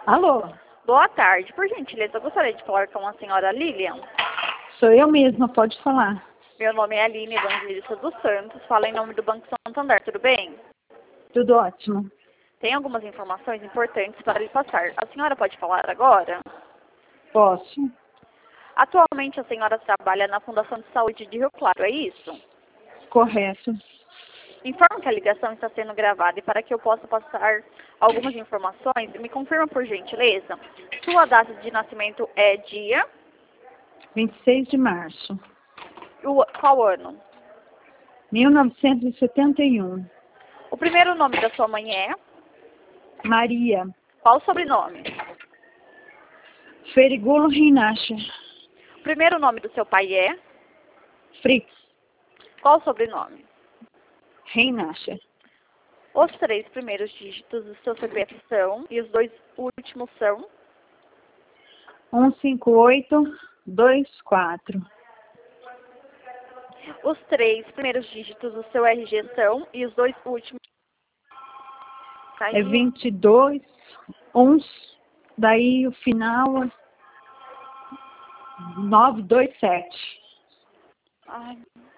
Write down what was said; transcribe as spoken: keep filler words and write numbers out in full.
Alô, Boa tarde. Por gentileza, eu gostaria de falar com a senhora Lilian. sou eu mesma, pode falar. Meu nome é Aline Evangelista dos Santos, falo em nome do Banco Santander, tudo bem? Tudo ótimo. Tem algumas informações importantes para lhe passar. A senhora pode falar agora? Posso? Atualmente a senhora trabalha na Fundação de Saúde de Rio Claro, é isso? Correto. Informo que a ligação está sendo gravada e para que eu possa passar algumas informações, me confirma por gentileza. Sua data de nascimento é dia? vinte e seis de março. O, qual ano? mil novecentos e setenta e um. O primeiro nome da sua mãe é? Maria. Qual o sobrenome? Ferigulo Rinacha. O primeiro nome do seu pai é? Fritz. Qual o sobrenome? Rinacha. Os três primeiros dígitos do seu C P F são e os dois últimos são? um cinco oito dois quatro. Os três primeiros dígitos do seu R G são e os dois últimos? É vinte e dois, uns, daí o final é nove dois sete. Ai.